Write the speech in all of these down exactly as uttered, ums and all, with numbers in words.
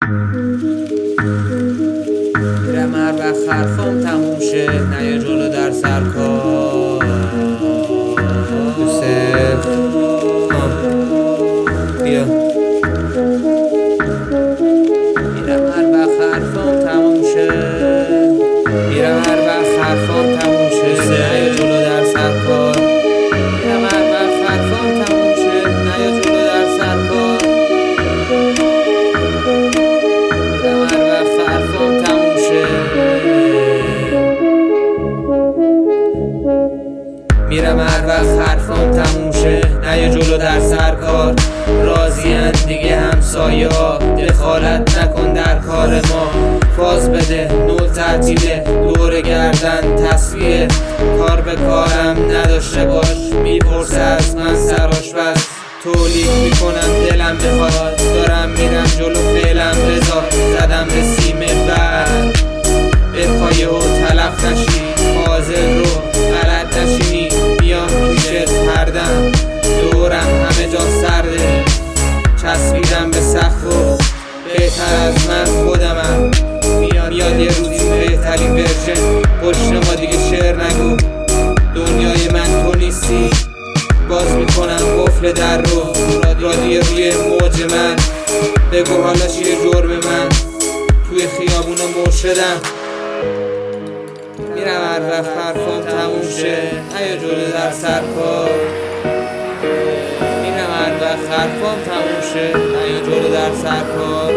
میرم هر وقت حرفام تموم شه، نیا جلو در سر کار. یوسف بیا. میرم هر وقت حرفام تموم شه، میرم هر وقت حرفام تموم شه، نیا جلو در سر کار. میرم هر وقت حرفام تموم شه، نیا جلو در سر کار. میرم هر وقت حرفام تموم شه، میرم هر وقت حرفام تموم شه، نیا جلو در سر کار. راضین دیگه همسایه ها، دخالت نکن در کار ما. فاز بده نول تعطیله، دور گردن تصویه. کار به کارم نداشته باش، میپرسه از من سرآشپز. تولید میکنم دلم بخواد، دارم میرم جلو فعلم بذار. زدم به سیم بر به پایه و تلف نشی، حاضر رو غلط نشینی. بیام پیشت هردم، دورم همه جا سرده. چسبیدم به سقف و بهتر از من خودمم. میاد یه روزی بهترین ورژن، پشت ما دیگه شعر نگو. دنیای من تو نیستی، باز میکنم قفل در رو. رادیو روی موج من، بگو حالا چیه جرم من. توی خیابون مرشدم، میرم هر وقت حرفام تموم شه، نیا جلو در سر کار. میرم هر وقت حرفام تموم شه، نیا جلو در سر کار.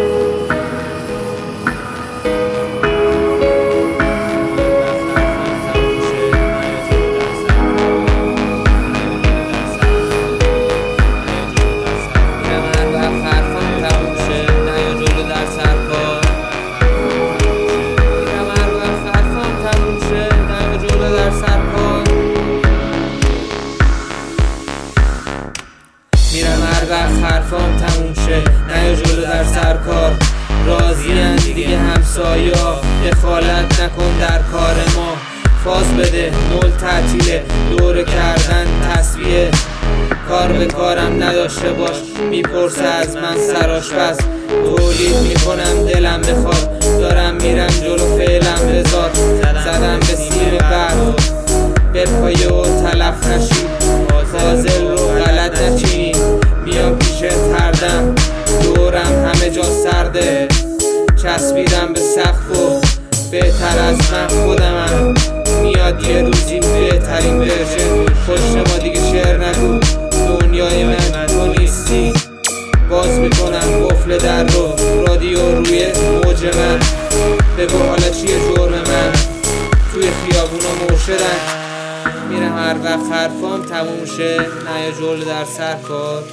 میرم هر وقت حرفام تموم شه، نیا جلو در سر کار. راضین دیگه همسایه ها، دخالت نکن در کار ما. فاز بده نول تعطیله، دور کردن تصویه. کار به کارم نداشته باش، میپرسه از من سرآشپز. تولید میکنم دلم بخواد، دارم میرم جلو فعلم بذار. زدم به سیم برد به پایه و تلف نشی، حاضر رو غلط نچینی. میام پیشت هردم، دورم همه جا سرده. چسبیدم به سقف و بهتر از من خودمم. میاد یه روزی بهترین ورژن، پشت ما دیگه شعر نگو. دنیای من تو نیستی، باز میکنم قفل در رو. رادیو روی موج من، بگو حالا چیه جرم من. توی خیابونا مرشدن، میرم هر وقت حرفام تموم شه، نیا جلو در سر کار.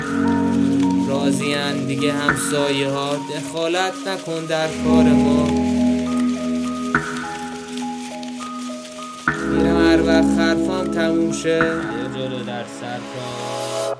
راضین دیگه همسایه ها، دخالت نکن در کار ما. میرم هر وقت حرفام تموم شه، نیا جلو در سر کار.